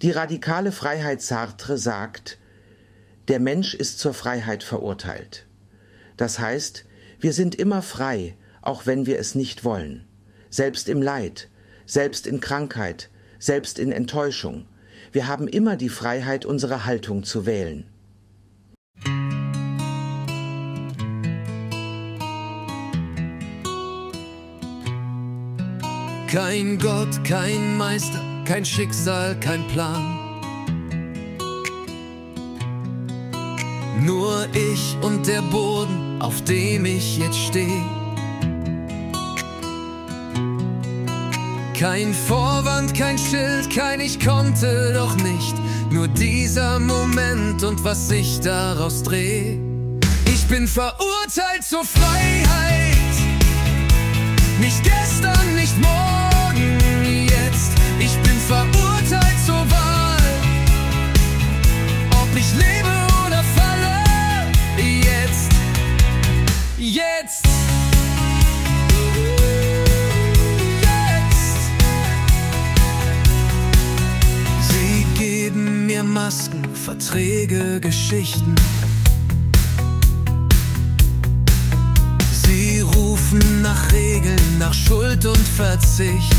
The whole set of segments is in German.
Die radikale Freiheit Sartre sagt, der Mensch ist zur Freiheit verurteilt. Das heißt, wir sind immer frei, auch wenn wir es nicht wollen. Selbst im Leid, selbst in Krankheit, selbst in Enttäuschung. Wir haben immer die Freiheit, unsere Haltung zu wählen. Kein Gott, kein Meister, kein Schicksal, kein Plan. Nur ich und der Boden, auf dem ich jetzt stehe. Kein Vorwand, kein Schild, kein Ich konnte doch nicht. Nur dieser Moment und was sich daraus dreht. Ich bin verurteilt zur Freiheit. Nicht gestern, nicht morgen, jetzt. Ich bin verurteilt zur Wahl. Ob ich lebe oder falle, jetzt. Jetzt. Jetzt. Sie geben mir Masken, Verträge, Geschichten. Sie rufen nach Regeln, nach Schuld und Verzicht.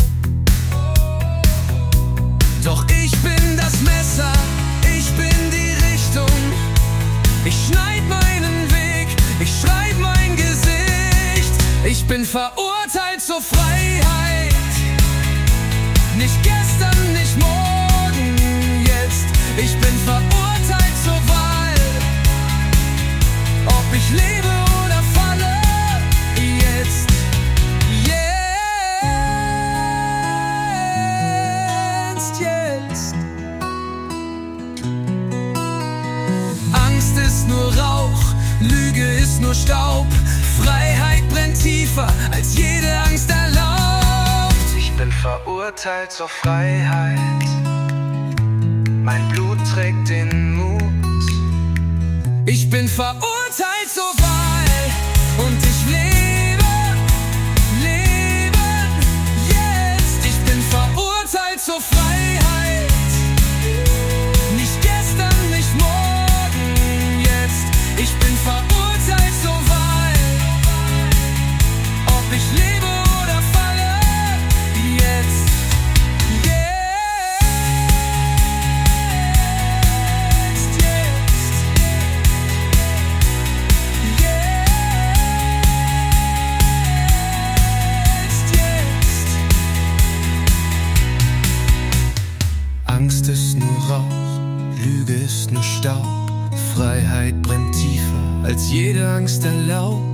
Doch ich bin das Messer, ich bin die Richtung. Ich schneid meinen Weg, ich schreib mein Gesicht. Ich bin verurteilt zur Freiheit. Nicht gestern, nicht morgen, jetzt. Ich bin verurteilt zur Wahl. Ob ich lebe oder falle, jetzt. Jetzt. Angst ist nur Rauch, Lüge ist nur Staub. Freiheit brennt tiefer, als jede Angst erlaubt. Ich bin verurteilt zur Freiheit. Mein Blut trägt den Mut. Ich bin verurteilt zur Wahl und ich lebe jetzt. Ich bin verurteilt zur Freiheit. Nicht gestern, nicht morgen, jetzt. Ich bin verurteilt zur Wahl. Ob ich lebe oder falle, jetzt. Angst ist nur Rauch, Lüge ist nur Staub. Freiheit brennt tiefer, als jede Angst erlaubt.